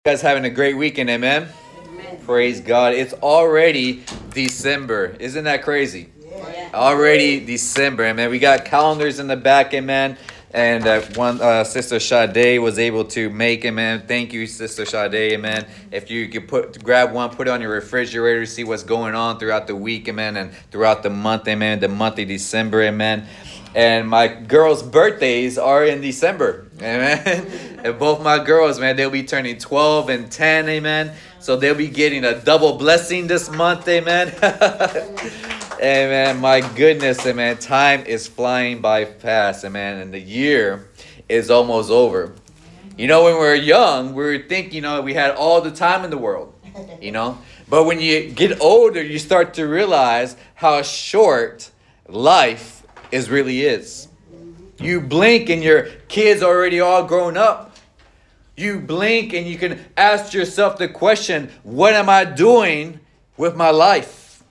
You guys having a great weekend, amen? Amen. Praise God. It's already December. Isn't that crazy? Yeah. Already December, amen. We got calendars in the back, amen. And one Sister Sade was able to make, amen. Thank you, Sister Sade, amen. If you could grab one, put it on your refrigerator, see what's going on throughout the week, amen, and throughout the month, amen, the month of December, amen. And my girls' birthdays are in December, amen. And both my girls, man, they'll be turning 12 and 10, amen. So they'll be getting a double blessing this month, amen. Amen. My goodness, amen. Time is flying by fast, amen. And the year is almost over. You know, when we were young, we were thinking, we had all the time in the world, But when you get older, you start to realize how short life really is. You blink and your kids are already all grown up. You blink and you can ask yourself the question, what am I doing with my life?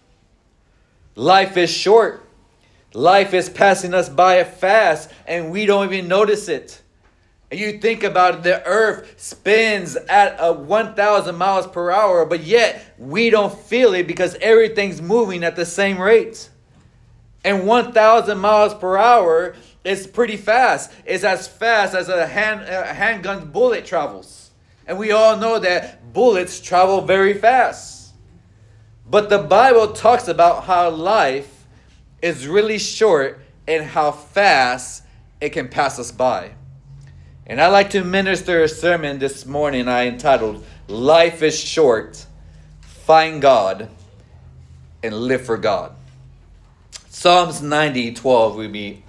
Life is short. Life is passing us by fast and we don't even notice it. And you think about it, the earth spins at 1,000 miles per hour, but yet we don't feel it because everything's moving at the same rate. And 1,000 miles per hour is pretty fast. It's as fast as a handgun bullet travels. And we all know that bullets travel very fast. But the Bible talks about how life is really short and how fast it can pass us by. And I like to minister a sermon this morning I entitled, Life is Short, Find God, and Live for God. Psalms 90:12 will be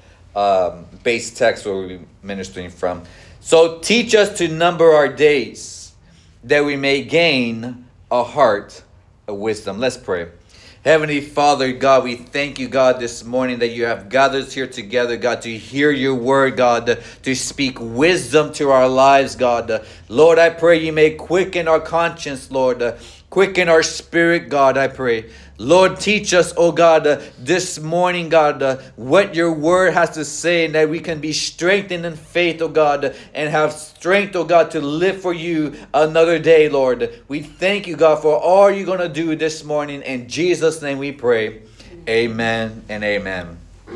base text where we'll be ministering from. So teach us to number our days, that we may gain a heart of wisdom. Let's pray. Heavenly Father, God, we thank you, God, this morning that you have gathered us here together, God, to hear your word, God, to speak wisdom to our lives, God. Lord, I pray you may quicken our conscience, Lord. Quicken our spirit, God, I pray. Lord, teach us, oh God, this morning, God, what your word has to say, and that we can be strengthened in faith, oh God, and have strength, oh God, to live for you another day, Lord. We thank you, God, for all you're going to do this morning. In Jesus' name we pray. Amen and amen.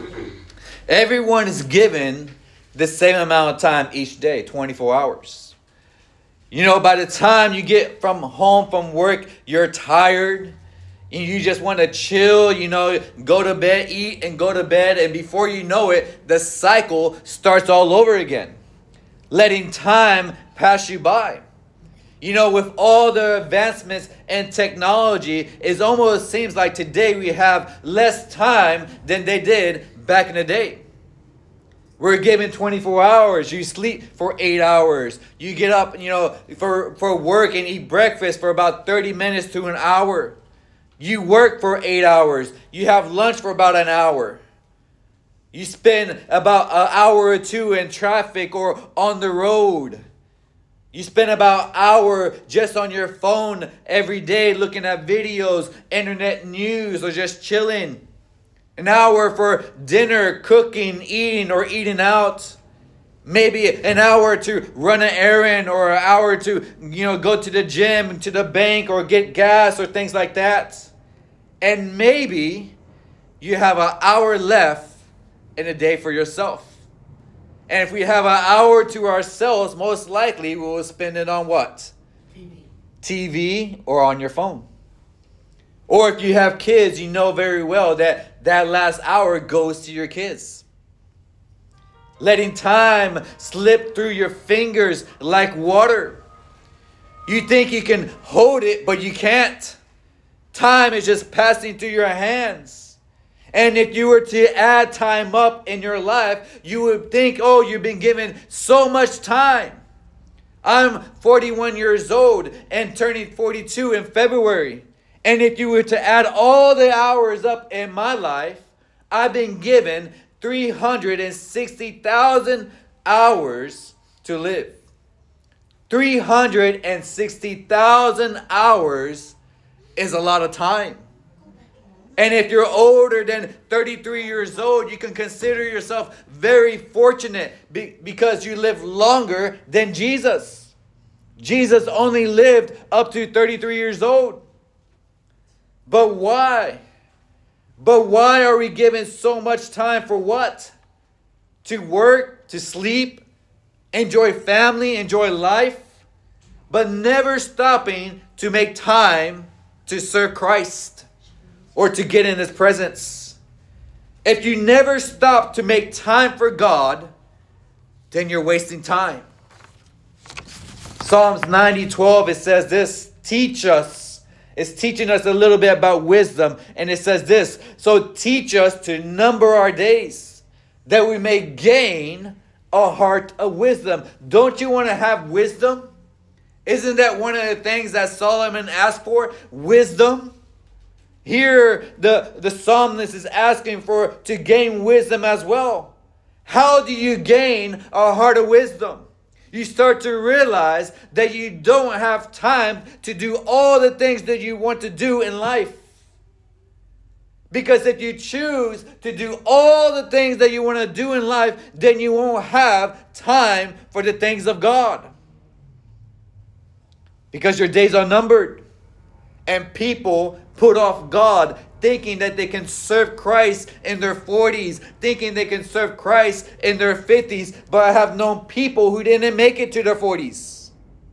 Everyone is given the same amount of time each day, 24 hours. By the time you get home from work, you're tired. And you just want to chill, go to bed, eat, and go to bed. And before you know it, the cycle starts all over again. Letting time pass you by. With all the advancements in technology, it almost seems like today we have less time than they did back in the day. We're given 24 hours. You sleep for 8 hours. You get up, for work and eat breakfast for about 30 minutes to an hour. You work for 8 hours. You have lunch for about an hour. You spend about an hour or two in traffic or on the road. You spend about an hour just on your phone every day looking at videos, internet news, or just chilling. An hour for dinner, cooking, eating, or eating out. Maybe an hour to run an errand, or an hour to, go to the gym, to the bank, or get gas, or things like that. And maybe you have an hour left in a day for yourself. And if we have an hour to ourselves, most likely we will spend it on what? TV or on your phone. Or if you have kids, you know very well that last hour goes to your kids. Letting time slip through your fingers like water. You think you can hold it, but you can't. Time is just passing through your hands. And if you were to add time up in your life, you would think, you've been given so much time. I'm 41 years old and turning 42 in February. And if you were to add all the hours up in my life, I've been given 360,000 hours to live. 360,000 hours is a lot of time. And if you're older than 33 years old, you can consider yourself very fortunate because you live longer than Jesus. Jesus only lived up to 33 years old. But why? But why are we given so much time for what? To work, to sleep, enjoy family, enjoy life, but never stopping to make time to serve Christ or to get in His presence. If you never stop to make time for God, then you're wasting time. Psalms 90:12, it says this, teach us. It's teaching us a little bit about wisdom. And it says this, so teach us to number our days, that we may gain a heart of wisdom. Don't you want to have wisdom? Isn't that one of the things that Solomon asked for? Wisdom. Here, the psalmist is asking for to gain wisdom as well. How do you gain a heart of wisdom? You start to realize that you don't have time to do all the things that you want to do in life. Because if you choose to do all the things that you want to do in life, then you won't have time for the things of God. Because your days are numbered. And people put off God, thinking that they can serve Christ in their 40s, thinking they can serve Christ in their 50s. But I have known people who didn't make it to their 40s.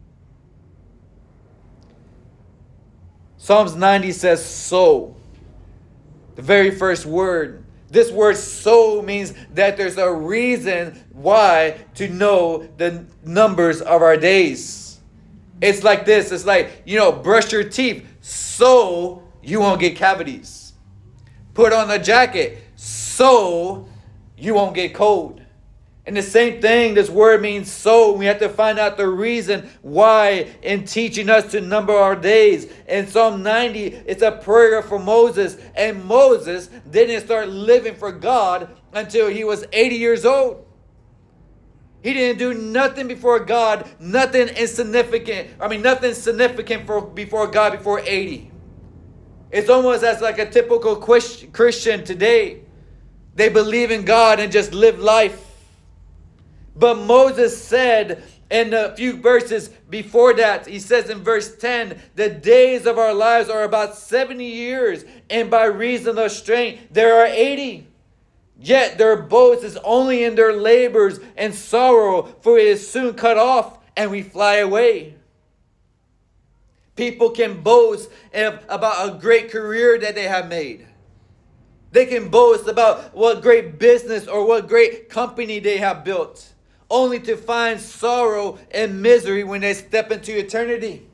Psalms 90 says, so. The very first word. This word so means that there's a reason why to know the numbers of our days. It's like this. It's like, brush your teeth so you won't get cavities. Put on a jacket so you won't get cold. And the same thing, this word means so. We have to find out the reason why in teaching us to number our days. In Psalm 90, it's a prayer for Moses. And Moses didn't start living for God until he was 80 years old. He didn't do nothing before God, nothing significant before God before 80. It's almost as like a typical Christian today. They believe in God and just live life. But Moses said in a few verses before that, he says in verse 10, the days of our lives are about 70 years, and by reason of strength there are 80. Yet their boast is only in their labors and sorrow, for it is soon cut off, and we fly away. People can boast about a great career that they have made. They can boast about what great business or what great company they have built, only to find sorrow and misery when they step into eternity.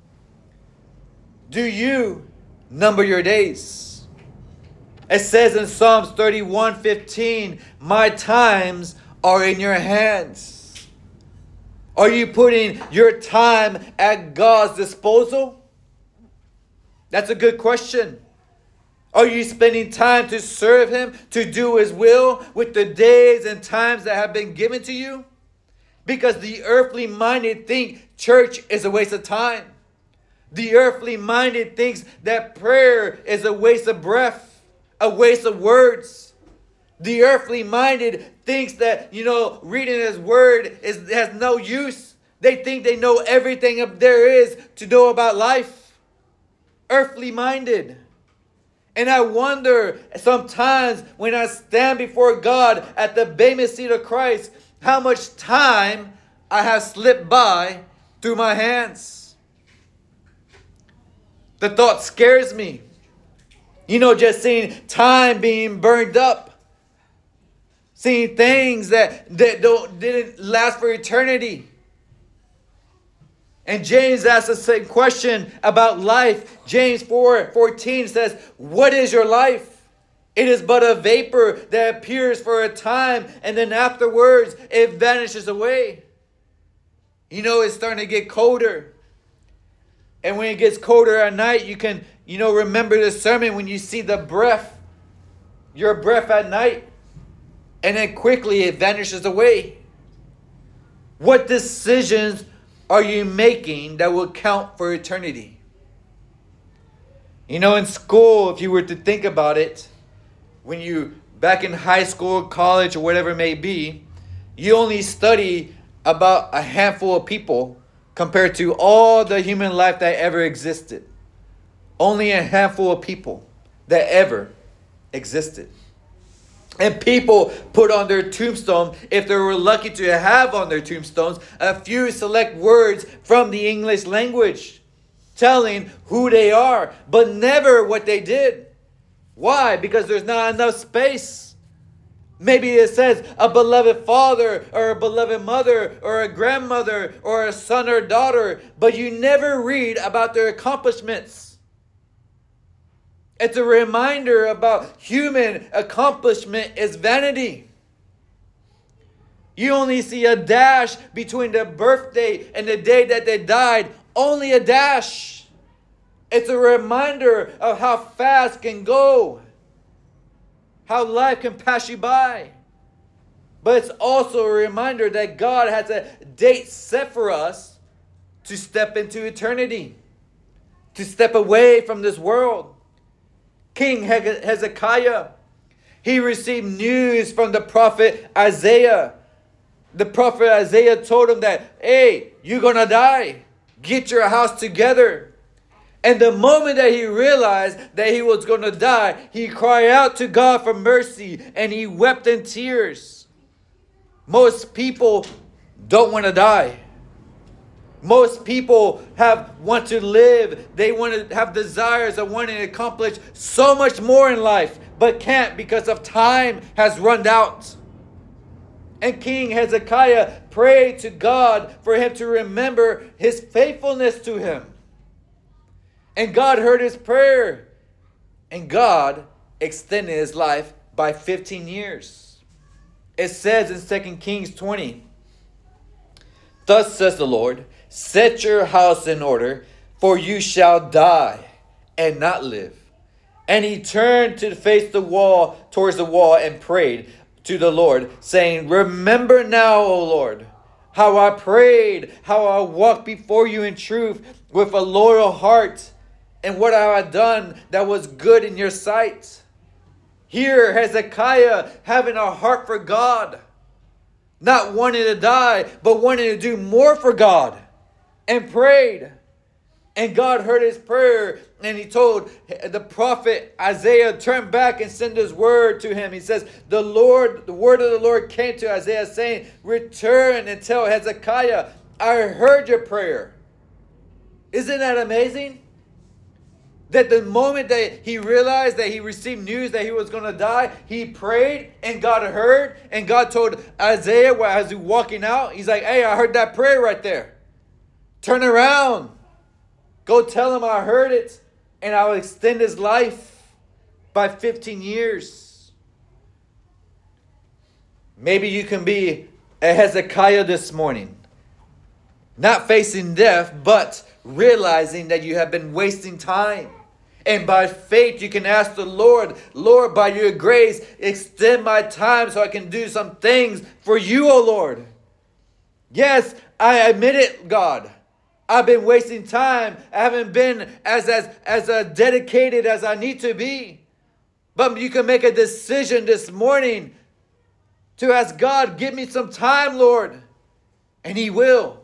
Do you number your days? It says in Psalms 31:15, my times are in your hands. Are you putting your time at God's disposal? That's a good question. Are you spending time to serve Him, to do His will with the days and times that have been given to you? Because the earthly minded think church is a waste of time. The earthly minded thinks that prayer is a waste of breath, a waste of words. The earthly minded thinks that, reading His word has no use. They think they know everything there is to know about life. Earthly minded. And I wonder sometimes when I stand before God at the Bema seat of Christ, how much time I have slipped by through my hands. The thought scares me. Just seeing time being burned up. Seeing things that didn't last for eternity. And James asks the same question about life. James 4:14 says, what is your life? It is but a vapor that appears for a time, and then afterwards it vanishes away. It's starting to get colder. And when it gets colder at night, you can, remember the sermon when you see your breath at night, and then quickly it vanishes away. What decisions are you making that will count for eternity? In school, if you were to think about it, when you, back in high school, college, or whatever it may be, you only study about a handful of people compared to all the human life that ever existed. Only a handful of people that ever existed. And people put on their tombstone, if they were lucky to have on their tombstones, a few select words from the English language, telling who they are, but never what they did. Why? Because there's not enough space. Maybe it says a beloved father, or a beloved mother, or a grandmother, or a son or daughter, but you never read about their accomplishments. It's a reminder about human accomplishment is vanity. You only see a dash between the birthday and the day that they died. Only a dash. It's a reminder of how fast can go. How life can pass you by. But it's also a reminder that God has a date set for us to step into eternity. To step away from this world. King Hezekiah, he received news from the prophet Isaiah. The prophet Isaiah told him that, hey, you're going to die. Get your house together. And the moment that he realized that he was going to die, he cried out to God for mercy and he wept in tears. Most people don't want to die. Most people want to live. They want to have desires of wanting to accomplish so much more in life, but can't because of time has run out. And King Hezekiah prayed to God for him to remember his faithfulness to him. And God heard his prayer. And God extended his life by 15 years. It says in 2 Kings 20, "Thus says the Lord, set your house in order, for you shall die and not live." And he turned to face the wall, towards the wall, and prayed to the Lord, saying, "Remember now, O Lord, how I prayed, how I walked before you in truth with a loyal heart, and what have I done that was good in your sight." Here, Hezekiah having a heart for God, not wanting to die, but wanting to do more for God. And prayed. And God heard his prayer. And he told the prophet Isaiah, turn back and send his word to him. He says, the word of the Lord came to Isaiah saying, return and tell Hezekiah, I heard your prayer. Isn't that amazing? That the moment that he realized that he received news that he was going to die, he prayed and God heard. And God told Isaiah as he was walking out, he's like, hey, I heard that prayer right there. Turn around. Go tell him I heard it. And I'll extend his life by 15 years. Maybe you can be a Hezekiah this morning. Not facing death, but realizing that you have been wasting time. And by faith, you can ask the Lord, Lord, by your grace, extend my time so I can do some things for you, O Lord. Yes, I admit it, God. I've been wasting time. I haven't been as dedicated as I need to be. But you can make a decision this morning to ask God, give me some time, Lord. And he will.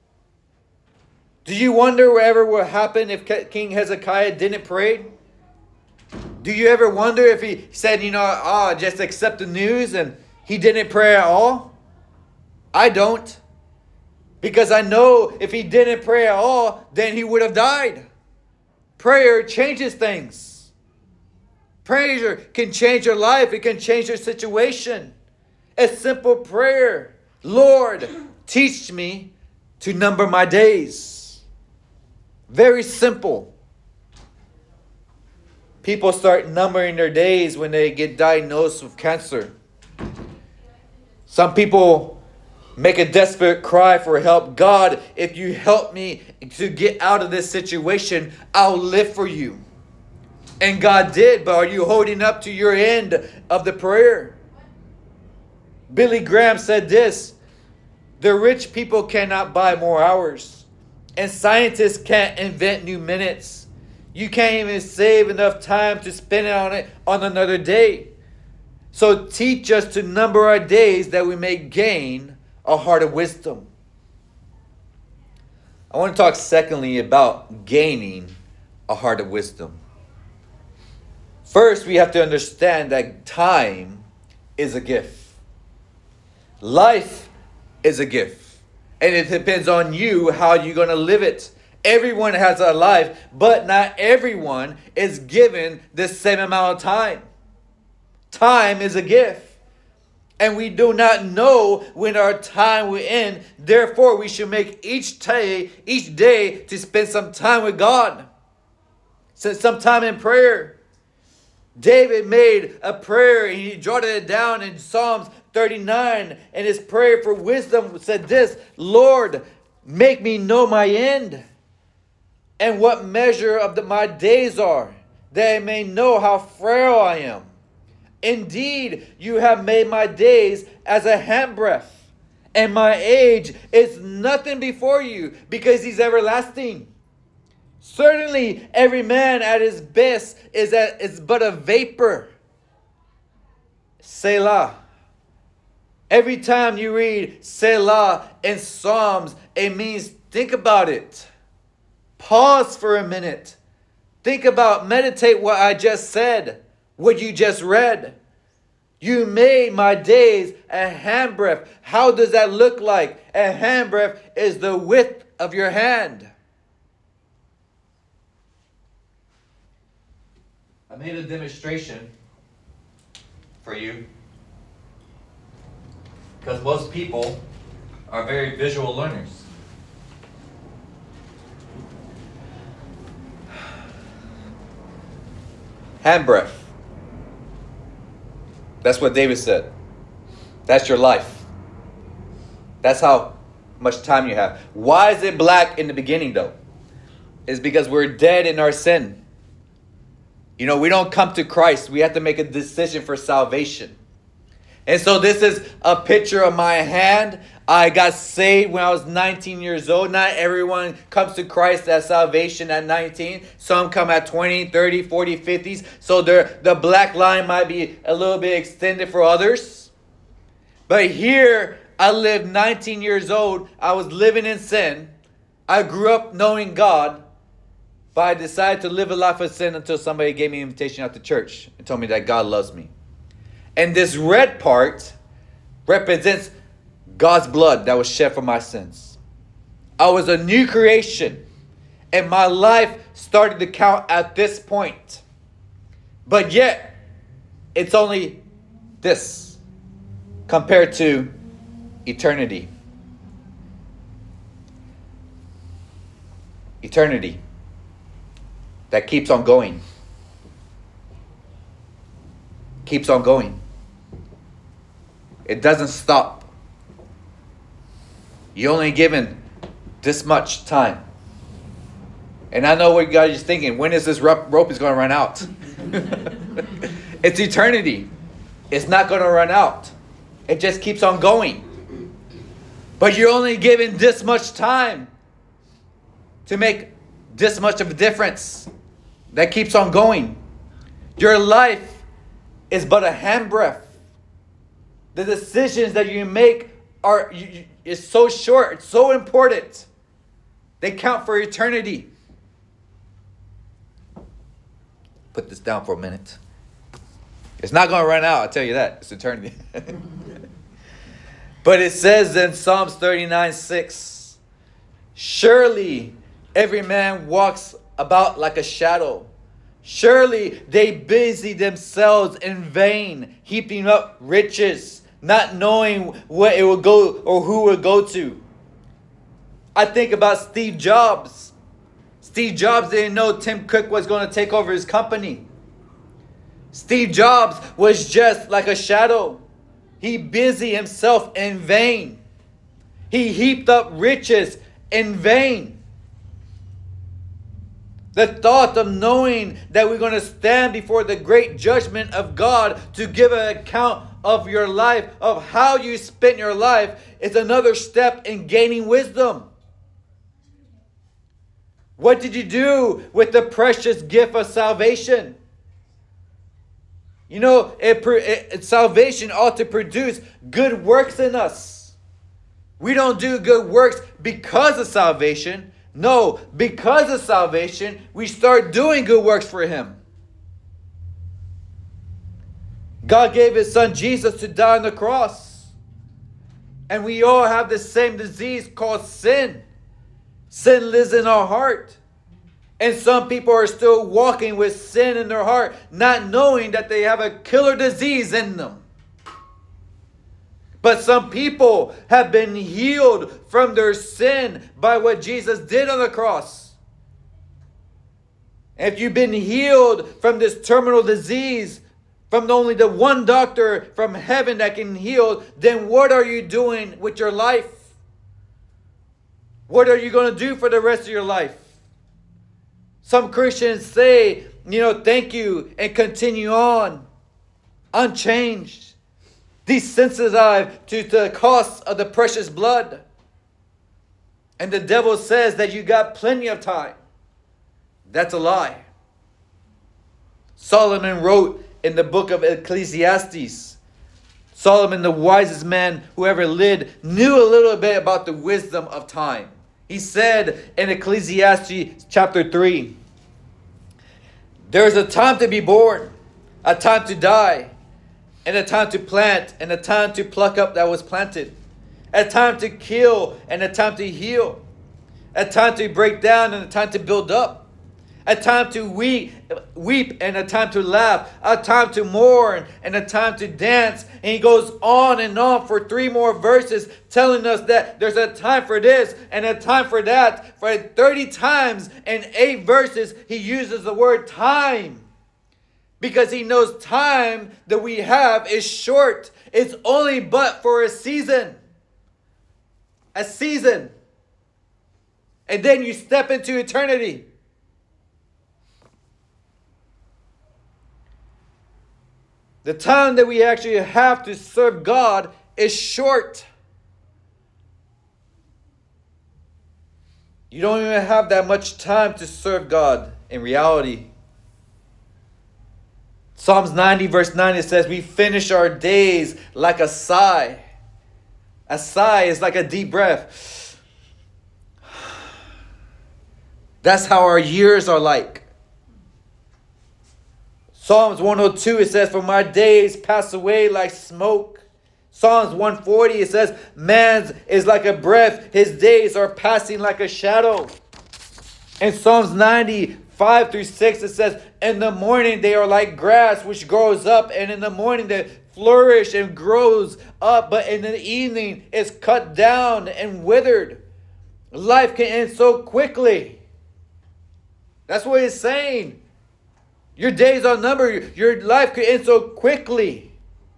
Do you wonder whatever would happen if King Hezekiah didn't pray? Do you ever wonder if he said, just accept the news and he didn't pray at all? I don't. Because I know if he didn't pray at all, then he would have died. Prayer changes things. Prayer can change your life. It can change your situation. A simple prayer. Lord, teach me to number my days. Very simple. People start numbering their days when they get diagnosed with cancer. Some people make a desperate cry for help. God, if you help me to get out of this situation, I'll live for you. And God did, but are you holding up to your end of the prayer? Billy Graham said this, the rich people cannot buy more hours, and scientists can't invent new minutes. You can't even save enough time to spend it on another day. So teach us to number our days that we may gain a heart of wisdom. I want to talk secondly about gaining a heart of wisdom. First, we have to understand that time is a gift. Life is a gift. And it depends on you how you're going to live it. Everyone has a life, but not everyone is given the same amount of time. Time is a gift. And we do not know when our time will end. Therefore, we should make each day to spend some time with God. Spend some time in prayer. David made a prayer and he jotted it down in Psalms 39. And his prayer for wisdom said this: Lord, make me know my end and what measure of my days are, that I may know how frail I am. Indeed, you have made my days as a handbreadth, and my age is nothing before you, because he's everlasting. Certainly, every man at his best is but a vapor. Selah. Every time you read Selah in Psalms, it means think about it. Pause for a minute. Think about, meditate what I just said. What you just read. You made my days a handbreadth. How does that look like? A handbreadth is the width of your hand. I made a demonstration for you because most people are very visual learners. Handbreadth. That's what David said. That's your life. That's how much time you have. Why is it black in the beginning though? It's because we're dead in our sin. You know, we don't come to Christ. We have to make a decision for salvation. And so this is a picture of my hand. I got saved when I was 19 years old. Not everyone comes to Christ at salvation at 19. Some come at 20, 30, 40, 50s. So the black line might be a little bit extended for others. But here, I lived 19 years old. I was living in sin. I grew up knowing God. But I decided to live a life of sin until somebody gave me an invitation out to church and told me that God loves me. And this red part represents God's blood that was shed for my sins. I was a new creation. And my life started to count at this point. But yet, it's only this compared to eternity. Eternity that keeps on going. Keeps on going. It doesn't stop. You're only given this much time. And I know what God is thinking. When is this rope is going to run out? It's eternity. It's not going to run out. It just keeps on going. But you're only given this much time to make this much of a difference. That keeps on going. Your life is but a handbreadth. The decisions that you make is so short, it's so important. They count for eternity. Put this down for a minute. It's not going to run out, I'll tell you that. It's eternity. But it says in Psalms 39:6, surely every man walks about like a shadow. Surely they busy themselves in vain, heaping up riches, not knowing where it will go or who it will go to. I think about Steve Jobs. Steve Jobs didn't know Tim Cook was going to take over his company. Steve Jobs was just like a shadow. He busied himself in vain. He heaped up riches in vain. The thought of knowing that we're going to stand before the great judgment of God to give an account of your life, of how you spent your life, is another step in gaining wisdom. What did you do with the precious gift of salvation? You know, salvation ought to produce good works in us. We don't do good works because of salvation, No, because of salvation, we start doing good works for Him. God gave His Son Jesus to die on the cross. And we all have the same disease called sin. Sin lives in our heart. And some people are still walking with sin in their heart, not knowing that they have a killer disease in them. But some people have been healed from their sin by what Jesus did on the cross. If you've been healed from this terminal disease, from only the one doctor from heaven that can heal, then what are you doing with your life? What are you going to do for the rest of your life? Some Christians say, thank you and continue on, unchanged, desensitized to the cost of the precious blood. And the devil says that you got plenty of time. That's a lie. Solomon wrote in the book of Ecclesiastes, Solomon, the wisest man who ever lived, knew a little bit about the wisdom of time. He said in Ecclesiastes chapter 3, there is a time to be born, a time to die, and a time to plant, and a time to pluck up that was planted, a time to kill, and a time to heal, a time to break down, and a time to build up, a time to weep and a time to laugh, a time to mourn and a time to dance. And he goes on and on for 3 more verses telling us that there's a time for this and a time for that. For 30 times in 8 verses, he uses the word time. Because he knows time that we have is short. It's only but for a season. A season. And then you step into eternity. The time that we actually have to serve God is short. You don't even have that much time to serve God in reality. Psalms 90 verse 9, it says, we finish our days like a sigh. A sigh is like a deep breath. That's how our years are like. Psalms 102, it says, for my days pass away like smoke. Psalms 140, it says, man's is like a breath. His days are passing like a shadow. In Psalms 95 through 6, it says, in the morning they are like grass which grows up, and in the morning they flourish and grows up, but in the evening it's cut down and withered. Life can end so quickly. That's what it's saying. Your days are numbered. Your life could end so quickly.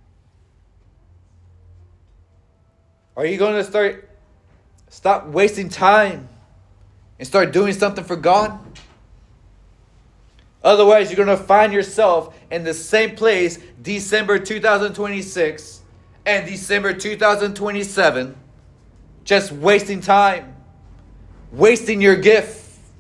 Are you going to stop wasting time and start doing something for God? Otherwise, you're going to find yourself in the same place December 2026 and December 2027, just wasting time, wasting your gift.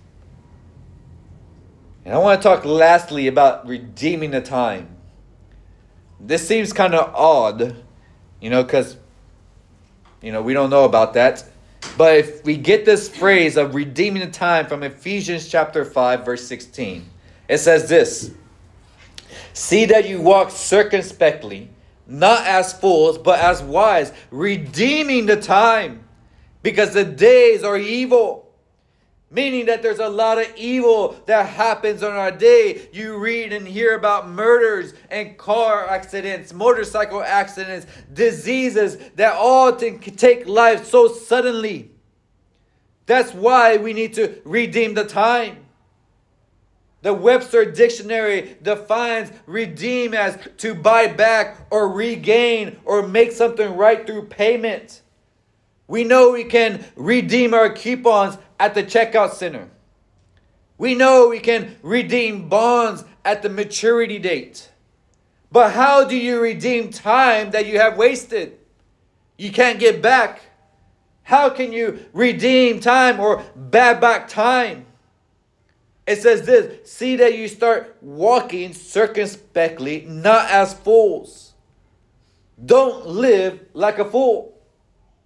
And I want to talk lastly about redeeming the time. This seems kind of odd, because, we don't know about that. But if we get this phrase of redeeming the time from Ephesians chapter 5, verse 16, it says this, see that you walk circumspectly, not as fools, but as wise, redeeming the time, because the days are evil. Meaning that there's a lot of evil that happens on our day. You read and hear about murders and car accidents, motorcycle accidents, diseases that all can take life so suddenly. That's why we need to redeem the time. The Webster Dictionary defines redeem as to buy back or regain or make something right through payment. We know we can redeem our coupons at the checkout center. We know we can redeem bonds at the maturity date. But how do you redeem time that you have wasted? You can't get back. How can you redeem time or buy back time? It says this, see that you start walking circumspectly, not as fools. Don't live like a fool.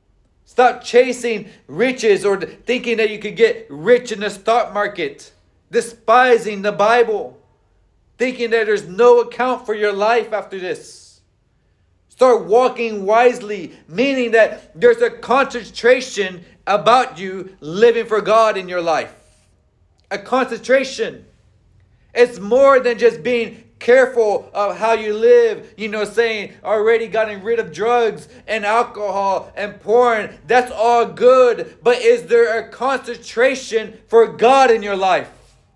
Stop chasing riches or thinking that you could get rich in the stock market. Despising the Bible. Thinking that there's no account for your life after this. Start walking wisely, meaning that there's a concentration about you living for God in your life. A concentration. It's more than just being careful of how you live, saying already gotten rid of drugs and alcohol and porn. That's all good. But is there a concentration for God in your life?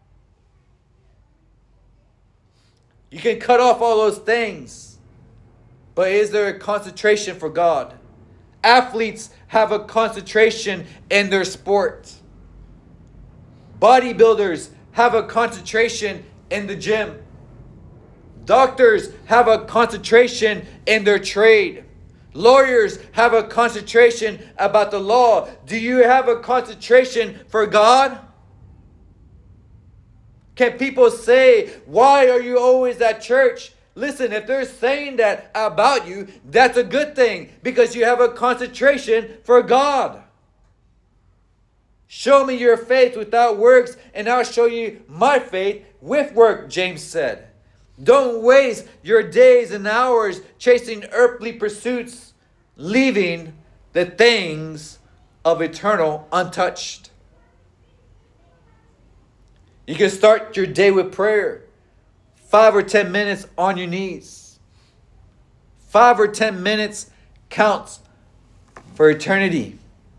You can cut off all those things. But is there a concentration for God? Athletes have a concentration in their sport. Bodybuilders have a concentration in the gym. Doctors have a concentration in their trade. Lawyers have a concentration about the law. Do you have a concentration for God? Can people say, why are you always at church? Listen, if they're saying that about you, that's a good thing because you have a concentration for God. Show me your faith without works, and I'll show you my faith with work, James said. Don't waste your days and hours chasing earthly pursuits, leaving the things of eternal untouched. You can start your day with prayer. 5 or 10 minutes on your knees. 5 or 10 minutes counts for eternity.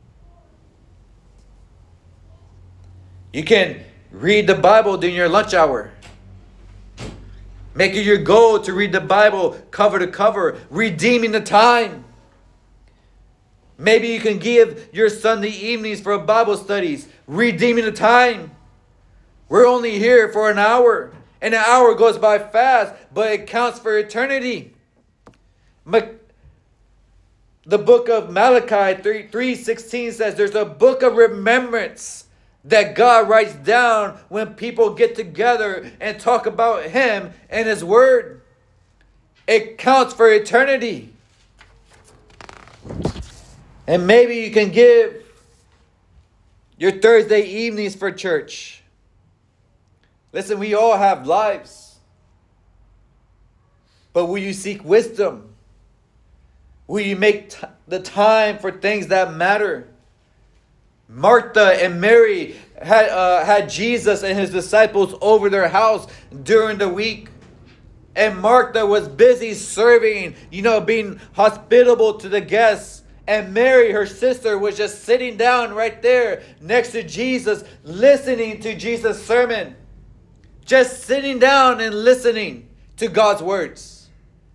You can read the Bible during your lunch hour. Make it your goal to read the Bible cover to cover, redeeming the time. Maybe you can give your Sunday evenings for Bible studies, redeeming the time. We're only here for an hour, and an hour goes by fast, but it counts for eternity. The book of Malachi 3:16 says there's a book of remembrance that God writes down when people get together and talk about Him and His Word. It counts for eternity. And maybe you can give your Thursday evenings for church. Listen, we all have lives. But will you seek wisdom? Will you make the time for things that matter? Martha and Mary had Jesus and His disciples over their house during the week. And Martha was busy serving, being hospitable to the guests. And Mary, her sister, was just sitting down right there next to Jesus, listening to Jesus' sermon. Just sitting down and listening to God's words.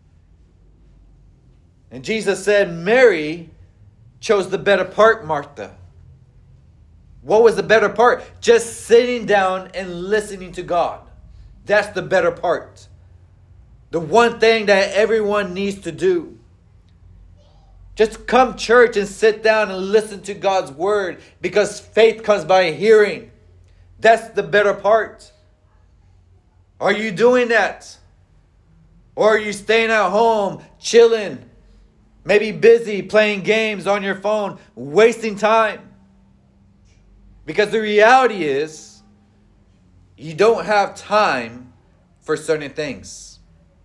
And Jesus said, Mary chose the better part, Martha. What was the better part? Just sitting down and listening to God. That's the better part. The one thing that everyone needs to do. Just come to church and sit down and listen to God's word, because faith comes by hearing. That's the better part. Are you doing that? Or are you staying at home, chilling, maybe busy, playing games on your phone, wasting time? Because the reality is, you don't have time for certain things.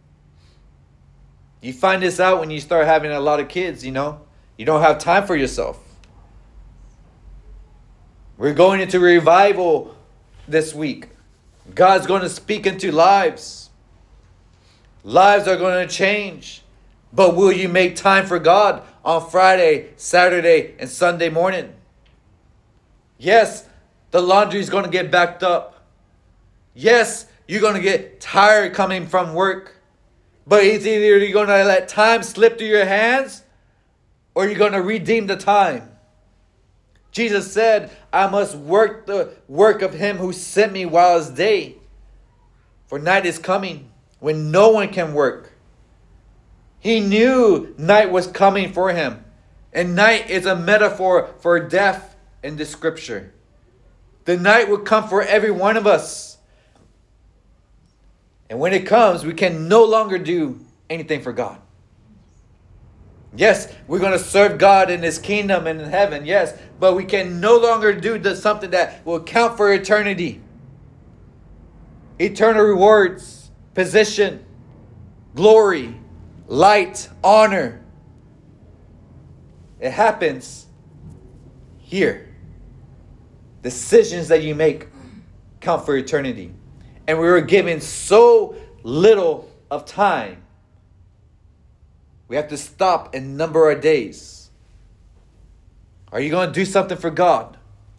You find this out when you start having a lot of kids, You don't have time for yourself. We're going into revival this week. God's going to speak into lives. Lives are going to change. But will you make time for God on Friday, Saturday, and Sunday morning? Yes, the laundry is going to get backed up. Yes, you're going to get tired coming from work. But it's either you're going to let time slip through your hands, or you're going to redeem the time. Jesus said, I must work the work of Him who sent me while it's day. For night is coming when no one can work. He knew night was coming for him. And night is a metaphor for death in the scripture. The night will come for every one of us. And when it comes, we can no longer do anything for God. Yes, we're going to serve God in His kingdom and in heaven, yes. But we can no longer do something that will count for eternity. Eternal rewards, position, glory, light, honor. It happens here. Decisions that you make count for eternity. And we were given so little of time. We have to stop and number our days. Are you going to do something for God?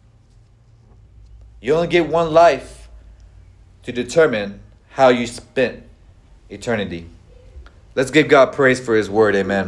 You only get one life to determine how you spent eternity. Let's give God praise for His word. Amen.